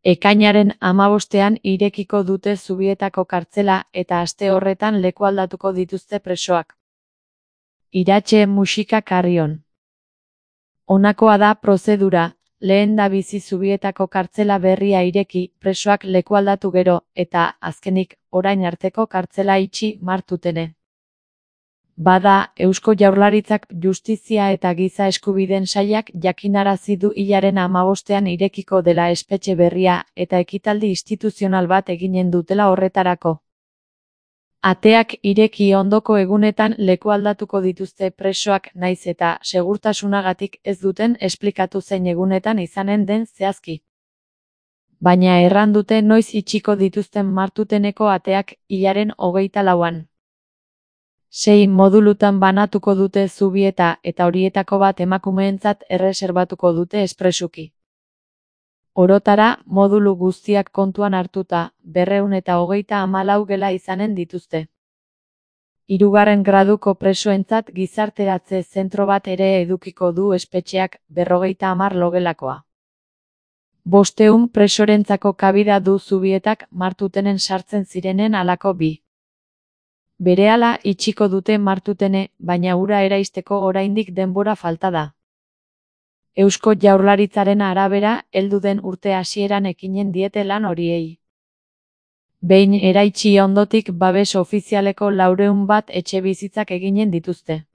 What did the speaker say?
Ekainaren 15ean irekiko dute Zubietako kartzela eta aste horretan lekualdatuko dituzte presoak. Iratxe musika Carrion. Honakoa da prozedura, lehendabizi Zubietako kartzela berria ireki, presoak lekualdatu gero, eta, azkenik, orain arteko kartzela itxi Martutene. Bada, Eusko Jaurlaritzak Justizia eta Giza Eskubideen Sailak jakinarazi du hilaren 15ean irekiko dela espetxe berria eta ekitaldi instituzional bat eginen dutela horretarako. Ateak ireki ondoko egunetan lekualdatuko dituzte presoak naiz eta segurtasunagatik ez duten esplikatu zein egunetan izanen den zehazki. Baina erran dute noiz itxiko dituzten Martuteneko ateak hilaren 24an. 6 modulutan banatuko dute Zubieta eta horietako bat emakumeentzat erreserbatuko dute espresuki. Orotara, modulu guztiak kontuan hartuta, 234 gela izanen dituzte. 3. graduko presoentzat gizarteratze zentro bat ere edukiko du espetxeak, 50 logelakoa. 500 presorentzako kabida du Zubietak Martutenen sartzen zirenen halako bi. Berehala itxiko dute Martutene, baina hura eraisteko oraindik denbora falta da. Eusko Jaurlaritzaren arabera, heldu den urte hasieran ekinen diete lan horiei. Behin eraitsi ondotik babes ofizialeko 400 etxebizitzak eginen dituzte.